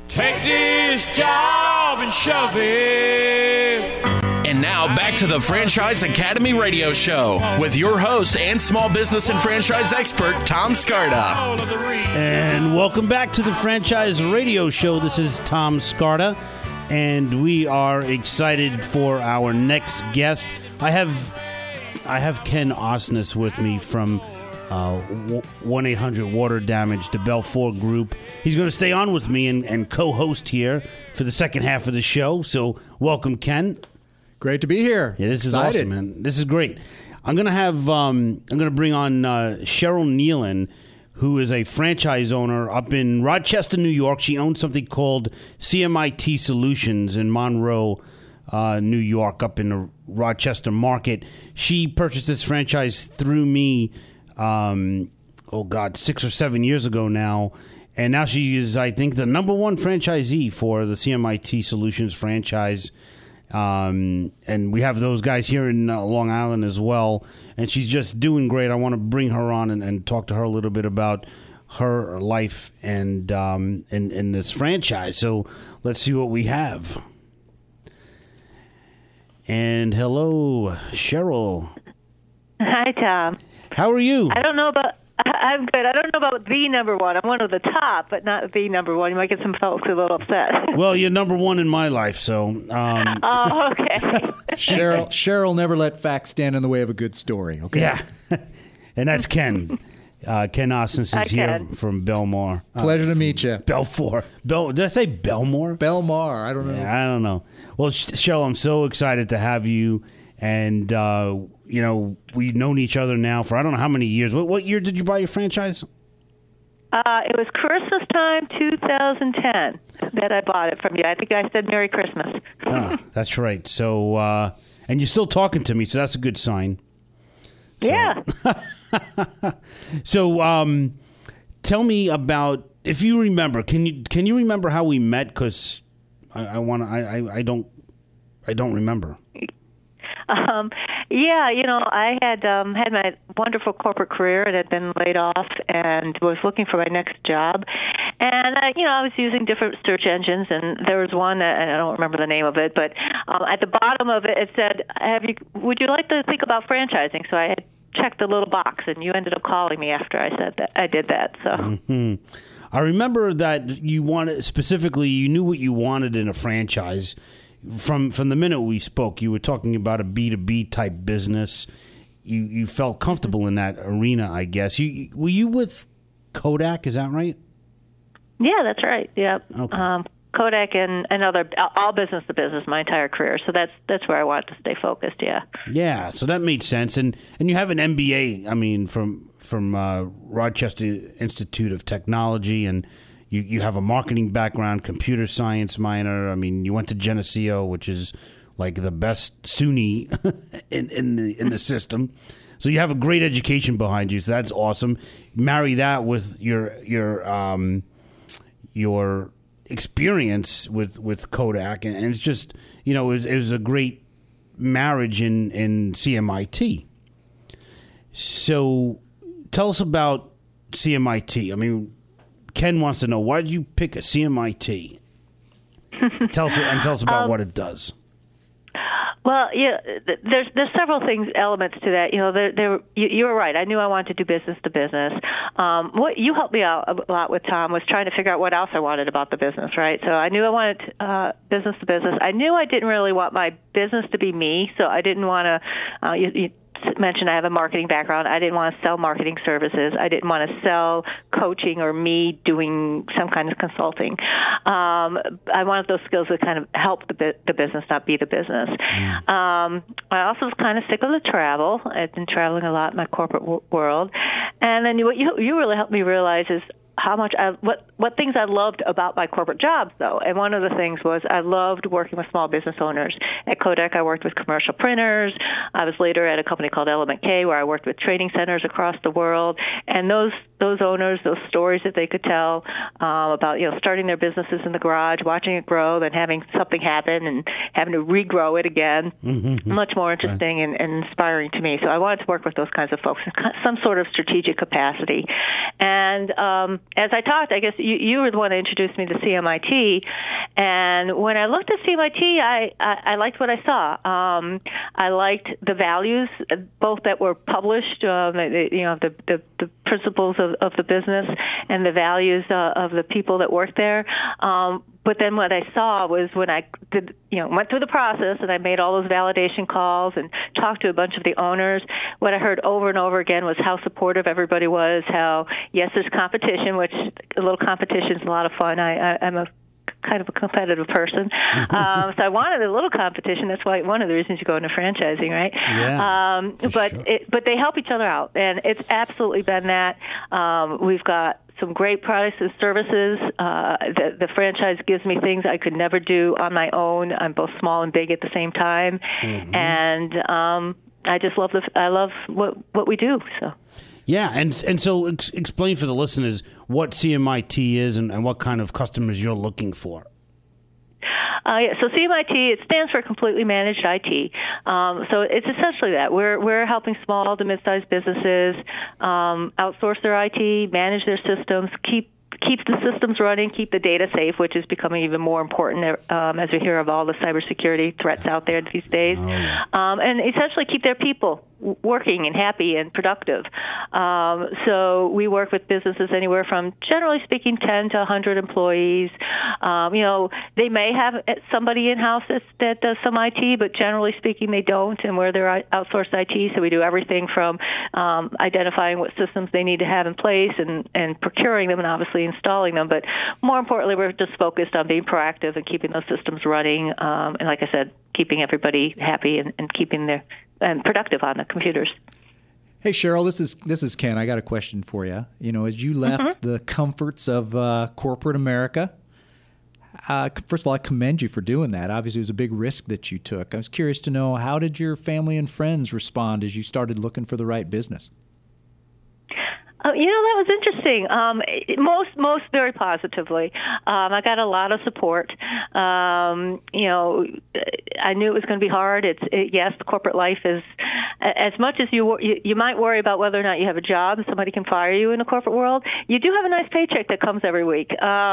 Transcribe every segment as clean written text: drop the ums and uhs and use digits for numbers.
Take this job and shove it. And now back to the Franchise Academy Radio Show with your host and small business and franchise expert, Tom Scarda. And welcome back to the Franchise Radio Show. This is Tom Scarda, and we are excited for our next guest. I have Ken Osnes with me from 1-800 Water Damage, the Belfour Group. He's going to stay on with me and co-host here for the second half of the show. So welcome, Ken. Great to be here. Yeah, this is awesome, man. This is great. I'm going to bring on Cheryl Nealon, who is a franchise owner up in Rochester, New York. She owns something called CMIT Solutions in Monroe, New York, up in the Rochester market. She purchased this franchise through me 6 or 7 years ago now. And now she is, I think, the number one franchisee for the CMIT Solutions franchise. And we have those guys here in Long Island as well. And she's just doing great. I want to bring her on and talk to her a little bit about her life and in this franchise. So let's see what we have. And hello, Cheryl. Hi, Tom. How are you? I'm good. I don't know about the number one. I'm one of the top, but not the number one. You might get some folks a little upset. Well, you're number one in my life, so. Oh, okay. Cheryl never let facts stand in the way of a good story. Okay. Yeah, and that's Ken. Ken Osnes is here from Belmar. Pleasure to meet you. Belfour. Did I say Belmar? Belmar. I don't know. Yeah, I don't know. Well, Cheryl, I'm so excited to have you. And, we've known each other now for I don't know how many years. What year did you buy your franchise? It was Christmas time, 2010, that I bought it from you. I think I said Merry Christmas. That's right. So, and you're still talking to me, so that's a good sign. So. Yeah. So, tell me about, if you remember, can you remember how we met? Because I don't remember. I had had my wonderful corporate career and had been laid off and was looking for my next job. And, I was using different search engines, and there was one, and I don't remember the name of it, but at the bottom of it, it said, would you like to think about franchising? So I had checked the little box, and you ended up calling me after I said that. I did that. So. Mm-hmm. I remember that you knew what you wanted in a franchise. From the minute we spoke, you were talking about a B2B type business. You felt comfortable in that arena, I guess. Were you with Kodak? Is that right? Yeah, that's right. Yep. Okay. Kodak and other all business to business my entire career. So that's where I want to stay focused. Yeah. Yeah. So that made sense. And you have an MBA. I mean, from Rochester Institute of Technology, and You have a marketing background, computer science minor. I mean, you went to Geneseo, which is like the best SUNY in the system. So you have a great education behind you. So that's awesome. Marry that with your experience with Kodak, and it's just it was a great marriage in CMIT. So tell us about CMIT. I mean, Ken wants to know, why did you pick a CMIT? Tell us about what it does. Well, there's several elements to that. You were right. I knew I wanted to do business to business. What you helped me out a lot with, Tom, was trying to figure out what else I wanted about the business, right? So I knew I wanted business to business. I knew I didn't really want my business to be me, so I didn't want to. You mentioned I have a marketing background. I didn't want to sell marketing services. I didn't want to sell coaching or me doing some kind of consulting. I wanted those skills to kind of help the business, not be the business. I also was kind of sick of the travel. I've been traveling a lot in my corporate world. And then what you really helped me realize is how much what things I loved about my corporate jobs, though. And one of the things was I loved working with small business owners. At Kodak, I worked with commercial printers. I was later at a company called Element K, where I worked with training centers across the world. And those those owners, those stories that they could tell about starting their businesses in the garage, watching it grow, then having something happen and having to regrow it again. Much more interesting and inspiring to me. So I wanted to work with those kinds of folks in some sort of strategic capacity. And as I talked, I guess you were the one that introduced me to CMIT. And when I looked at CMIT, I liked what I saw. I liked the values, both that were published, the principles of the business and the values of the people that work there. But then what I saw was when I did, went through the process and I made all those validation calls and talked to a bunch of the owners, what I heard over and over again was how supportive everybody was, how, yes, there's competition, which a little competition is a lot of fun. I'm a kind of a competitive person. So I wanted a little competition. That's why one of the reasons you go into franchising, right? Yeah, but they help each other out, and it's absolutely been that. We've got some great products and services. The franchise gives me things I could never do on my own. I'm both small and big at the same time, and I just love what we do. So. Yeah, and so explain for the listeners what CMIT is and what kind of customers you're looking for. So CMIT, it stands for Completely Managed IT. So it's essentially that. We're helping small to mid-sized businesses outsource their IT, manage their systems, keep the systems running, keep the data safe, which is becoming even more important as we hear of all the cybersecurity threats out there these days, and essentially keep their people working and happy and productive. So we work with businesses anywhere from, generally speaking, 10 to 100 employees. They may have somebody in-house that does some IT, but generally speaking, they don't, and we're their outsourced IT. So we do everything from identifying what systems they need to have in place and procuring them and obviously installing them. But more importantly, we're just focused on being proactive and keeping those systems running. And like I said, keeping everybody happy and keeping and productive on the computers. Hey, Cheryl, this is Ken. I got a question for you. As you left the comforts of corporate America, first of all, I commend you for doing that. Obviously, it was a big risk that you took. I was curious to know, how did your family and friends respond as you started looking for the right business? That was interesting. Most very positively. I got a lot of support. I knew it was going to be hard. Yes, the corporate life is, as much as you might worry about whether or not you have a job and somebody can fire you in the corporate world, you do have a nice paycheck that comes every week.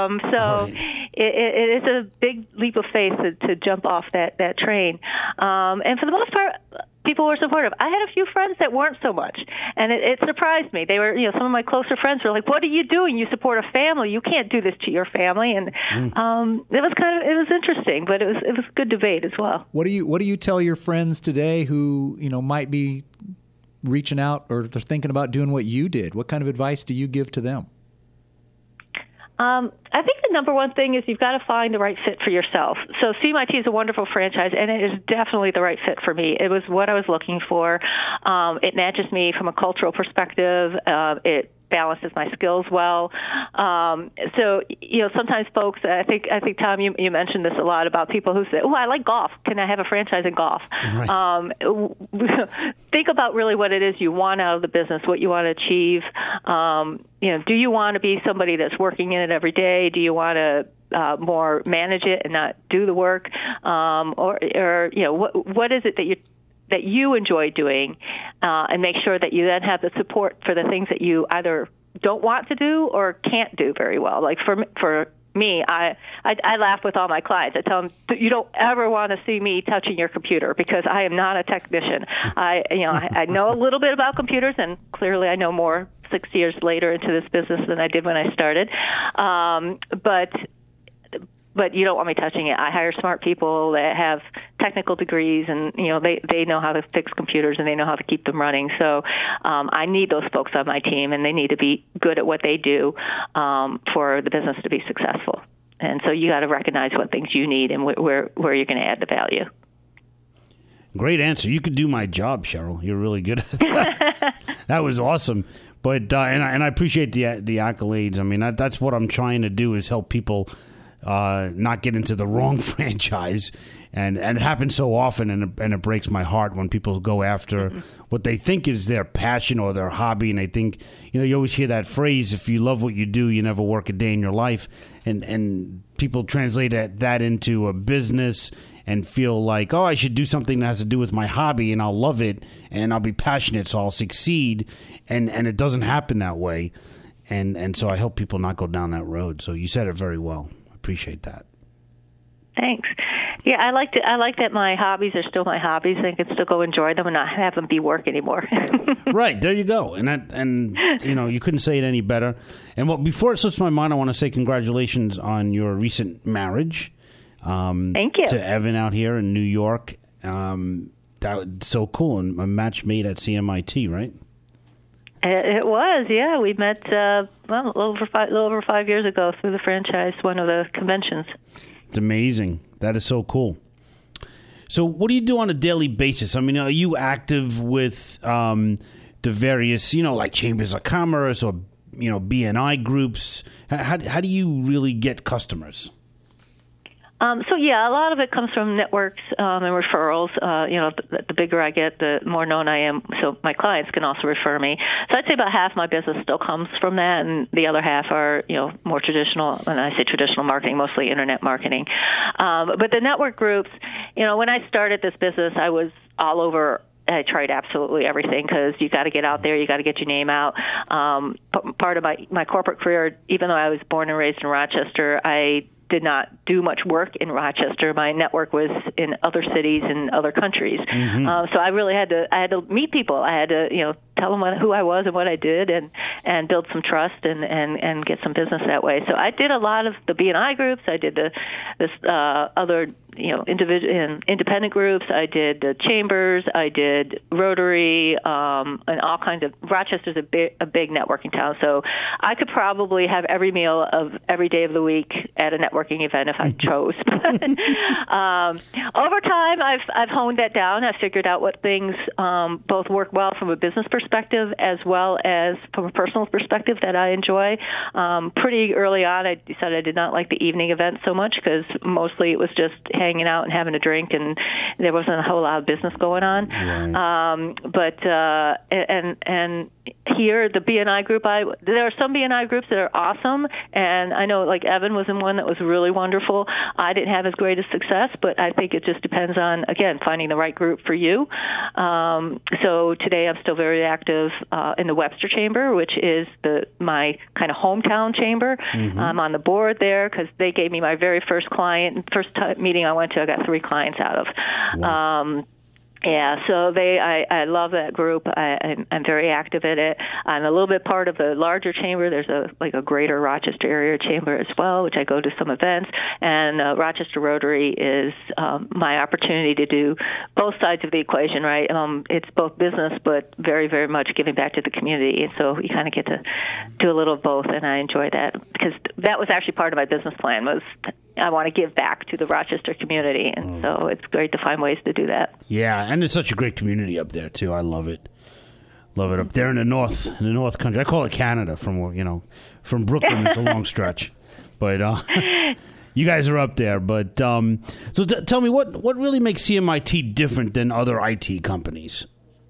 It is a big leap of faith to jump off that train. And for the most part, people were supportive. I had a few friends that weren't so much, and it surprised me. They were, some of my closer friends were like, "What are you doing? You support a family. You can't do this to your family." And it was interesting, but it was good debate as well. What do you tell your friends today who might be reaching out or they're thinking about doing what you did? What kind of advice do you give to them? I think the number one thing is you've got to find the right fit for yourself. So CMIT is a wonderful franchise, and it is definitely the right fit for me. It was what I was looking for. It matches me from a cultural perspective. It balances my skills well. So sometimes folks, I think Tom, you mentioned this a lot about people who say, "Oh, I like golf. Can I have a franchise in golf?" Right. Think about really what it is you want out of the business, what you want to achieve. Do you want to be somebody that's working in it every day? Do you want to more manage it and not do the work? Or what is it that you enjoy doing, and make sure that you then have the support for the things that you either don't want to do or can't do very well. Like for me, I laugh with all my clients. I tell them, you don't ever want to see me touching your computer because I am not a technician. I know a little bit about computers, and clearly I know more 6 years later into this business than I did when I started. But you don't want me touching it. I hire smart people that have technical degrees, and they know how to fix computers and they know how to keep them running. So I need those folks on my team, and they need to be good at what they do for the business to be successful. And so you got to recognize what things you need and where you're going to add the value. Great answer. You could do my job, Cheryl. You're really good at that. That was awesome. But and I appreciate the accolades. I mean, that's what I'm trying to do, is help people not get into the wrong franchise. And it happens so often, and it breaks my heart when people go after what they think is their passion or their hobby, and they think, you always hear that phrase, if you love what you do, you never work a day in your life, and people translate that into a business and feel like, I should do something that has to do with my hobby, and I'll love it, and I'll be passionate, so I'll succeed, and it doesn't happen that way, and so I hope people not go down that road. So you said it very well. I appreciate that. Thanks. Yeah, I like that my hobbies are still my hobbies. I can still go enjoy them and not have them be work anymore. Right, there you go. And you couldn't say it any better. And before it slips my mind, I want to say congratulations on your recent marriage. Thank you. To Evan out here in New York. That was so cool, and a match made at CMIT, right? It was, yeah. We met a little over 5 years ago through the franchise, one of the conventions. It's amazing. That is so cool. So what do you do on a daily basis? I mean, are you active with the various, like chambers of commerce or, BNI groups? How do you really get customers? So, yeah, a lot of it comes from networks and referrals. The bigger I get, the more known I am, so my clients can also refer me. So I'd say about half my business still comes from that, and the other half are, more traditional, and I say traditional marketing, mostly internet marketing. But the network groups, when I started this business, I was all over. I tried absolutely everything because you got to get out there, you got to get your name out. Part of my corporate career, even though I was born and raised in Rochester, I did not do much work in Rochester. My network was in other cities and other countries. So I really had to meet people. I had to, tell them who I was and what I did, and build some trust and get some business that way. So I did a lot of the BNI groups. I did this other independent groups. I did the chambers. I did Rotary, and all kinds of. Rochester's a big networking town, so I could probably have every meal of every day of the week at a networking event if I chose. Over time, I've honed that down. I've figured out what things both work well from a business perspective as well as from a personal perspective that I enjoy. Pretty early on, I decided I did not like the evening events so much because mostly it was just hanging out and having a drink, and there wasn't a whole lot of business going on. Right. And here, the BNI group, there are some BNI groups that are awesome, and I know like Evan was in one that was really wonderful. I didn't have as great a success, but I think it just depends on, again, finding the right group for you. So today I'm still very active in the Webster Chamber, which is my kind of hometown chamber. I'm on the board there because they gave me my very first client. First meeting I went to, I got 3 clients out of. Wow. Yeah, so I love that group. I'm very active in it. I'm a little bit part of the larger chamber. There's a greater Rochester area chamber as well, which I go to some events. And Rochester Rotary is my opportunity to do both sides of the equation, right? It's both business, but very, very much giving back to the community. And so you kind of get to do a little of both, and I enjoy that because that was actually part of my business plan was I want to give back to the Rochester community, and so it's great to find ways to do that. Yeah, and it's such a great community up there too. I love it. Love it up there in the north country. I call it Canada from Brooklyn. It's a long stretch, but you guys are up there. But so tell me what really makes CMIT different than other IT companies?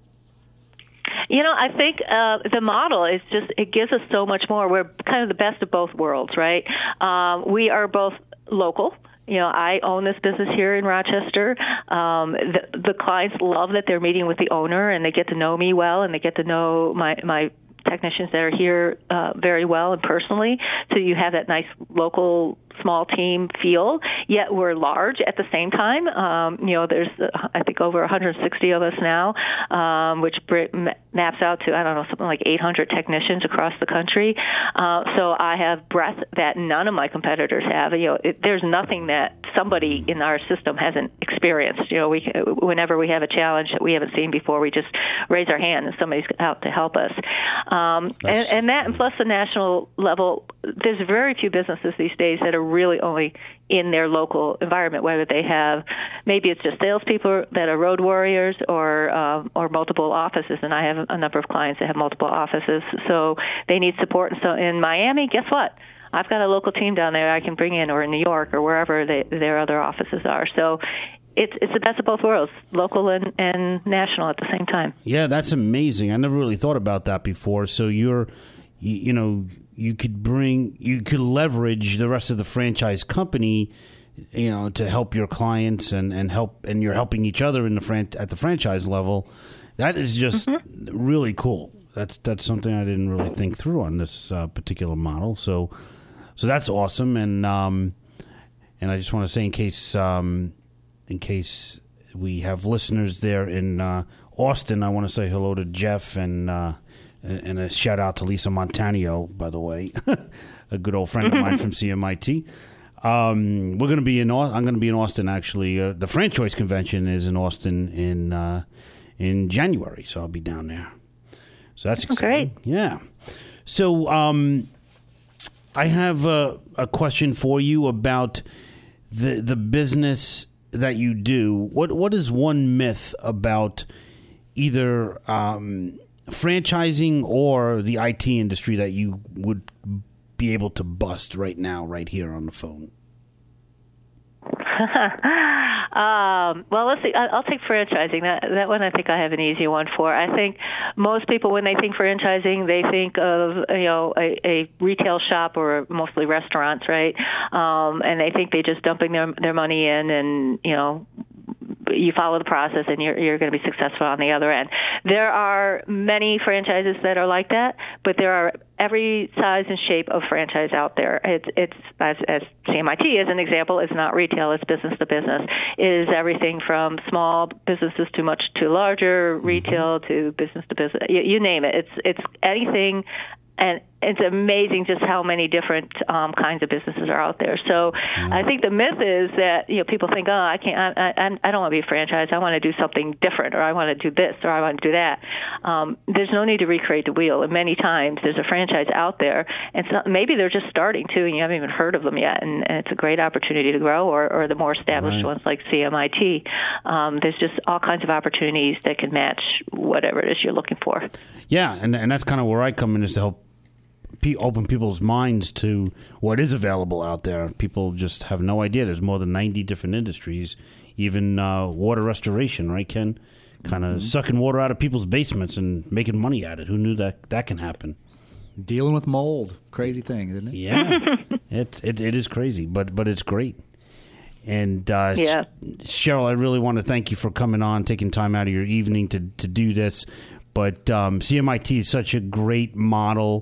I think the model is just, it gives us so much more. We're kind of the best of both worlds, right? We are both local. I own this business here in Rochester. The clients love that they're meeting with the owner, and they get to know me well, and they get to know my technicians that are here very well and personally. So you have that nice local small team feel, yet we're large at the same time. There's, I think, over 160 of us now, which maps out to, something like 800 technicians across the country. So I have breadth that none of my competitors have. There's nothing that somebody in our system hasn't experienced. Whenever we have a challenge that we haven't seen before, we just raise our hand and somebody's out to help us. And that, and plus the national level, there's very few businesses these days that are really only in their local environment, whether they have, maybe it's just salespeople that are road warriors or multiple offices. And I have a number of clients that have multiple offices, so they need support. And so in Miami, guess what? I've got a local team down there I can bring in, or in New York, or wherever their other offices are. So it's the best of both worlds, local and national at the same time. Yeah, that's amazing. I never really thought about that before. So you could leverage the rest of the franchise company, to help your clients and you're helping each other at the franchise level. That is just really cool. That's something I didn't really think through on this particular model. So that's awesome. And I just want to say, in case we have listeners there in Austin, I want to say hello to Jeff and a shout out to Lisa Montanio, by the way, a good old friend of mine from CMIT. I'm going to be in Austin, actually. The Franchise Convention is in Austin in January, so I'll be down there. So that's exciting. Great. Yeah. So I have a question for you about the business that you do. What is one myth about either franchising or the IT industry that you would be able to bust right now, right here on the phone? Well, let's see. I'll take franchising. That one I think I have an easy one for. I think most people, when they think franchising, they think of a retail shop or mostly restaurants, right? And they think they're just dumping their money in, and you follow the process and you're going to be successful on the other end. There are many franchises that are like that, but there are every size and shape of franchise out there. It's as CMIT as an example, is not retail, it's business to business. It is everything from small businesses to larger retail to business to business. You name it. It's anything. And it's amazing just how many different kinds of businesses are out there. So I think the myth is that people think, I can't, I don't want to be a franchise. I want to do something different, or I want to do this, or I want to do that. There's no need to recreate the wheel. And many times there's a franchise out there, and maybe they're just starting to, and you haven't even heard of them yet. And it's a great opportunity to grow, or the more established ones like CMIT. There's just all kinds of opportunities that can match whatever it is you're looking for. Yeah, and that's kind of where I come in, is to help open people's minds to what is available out there. People just have no idea. There's more than 90 different industries, even water restoration, right, Ken? Kind of sucking water out of people's basements and making money at it. Who knew that can happen? Dealing with mold. Crazy thing, isn't it? Yeah. it is crazy, but it's great. And Cheryl, I really want to thank you for coming on, taking time out of your evening to do this. But CMIT is such a great model.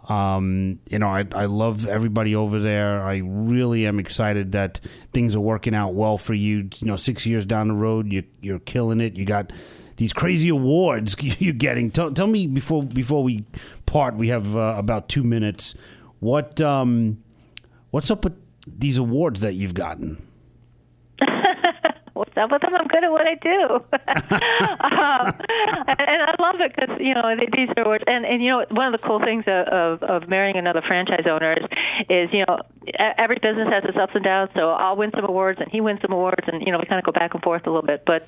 I love everybody over there. I really am excited that things are working out well for you. 6 years down the road, you're killing it. You got these crazy awards you're getting. Tell me before we part. We have about 2 minutes. What's up with these awards that you've gotten? What's up with them? I'm good at what I do. And I love it because, these are awards. And one of the cool things of marrying another franchise owner is every business has its ups and downs. So I'll win some awards and he wins some awards, and, we kind of go back and forth a little bit. But,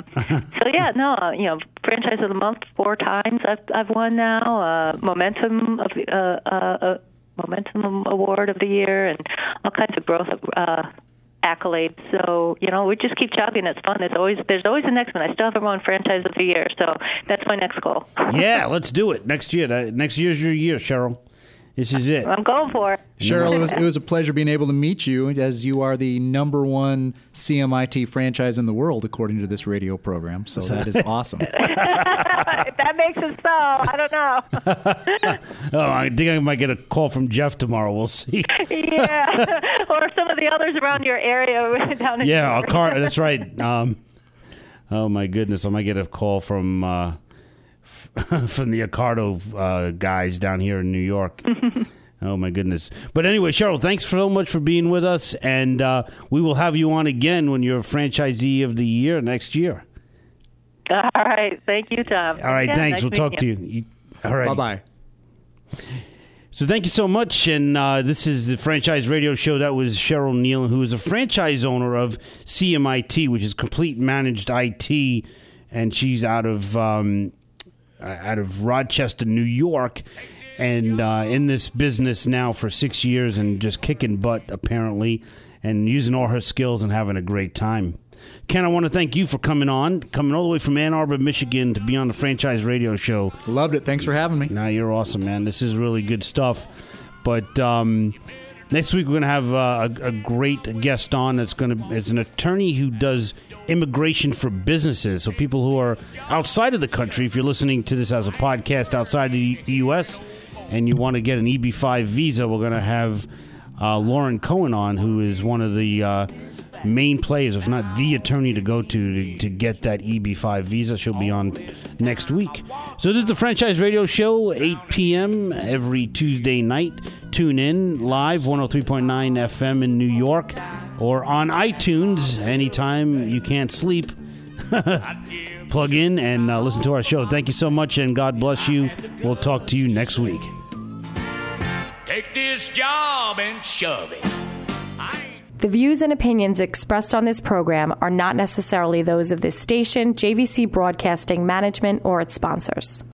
Franchise of the Month 4 times I've won now. Momentum Award of the Year, and all kinds of growth accolades. So, we just keep chugging. It's fun. There's always the next one. I still haven't won Franchise of the Year, so that's my next goal. Yeah, let's do it next year. Next year's your year, Cheryl. This is it. I'm going for it. Cheryl, it was a pleasure being able to meet you, as you are the #1 CMIT franchise in the world, according to this radio program. So that is awesome. That makes it so. I don't know. I think I might get a call from Jeff tomorrow. We'll see. Yeah, or some of the others around your area down in that's right. Oh my goodness, I might get a call from the Accardo guys down here in New York. Oh my goodness. But anyway, Cheryl, thanks so much for being with us, and we will have you on again when you're Franchisee of the Year next year. All right. Thank you, Tom. All right. Thanks. We'll talk to you. All right. Bye-bye. So thank you so much. And this is the Franchise Radio Show. That was Cheryl Nealon, who is a franchise owner of CMIT, which is Complete Managed IT, and she's out of Rochester, New York. and in this business now for 6 years and just kicking butt, apparently, and using all her skills and having a great time. Ken, I want to thank you for coming all the way from Ann Arbor, Michigan, to be on the Franchise Radio Show. Loved it. Thanks for having me. Nah, you're awesome, man. This is really good stuff. But next week we're going to have a great guest on. It's an attorney who does immigration for businesses. So people who are outside of the country, if you're listening to this as a podcast outside of the U.S. and you want to get an EB-5 visa, we're going to have Lauren Cohen on, who is one of the main players, if not the attorney to go to get that EB-5 visa. She'll be on next week. So this is the Franchise Radio Show, 8 p.m. every Tuesday night. Tune in live, 103.9 FM in New York, or on iTunes anytime you can't sleep. Plug in and listen to our show. Thank you so much, and God bless you. We'll talk to you next week. Take this job and shove it. The views and opinions expressed on this program are not necessarily those of this station, JVC Broadcasting Management, or its sponsors.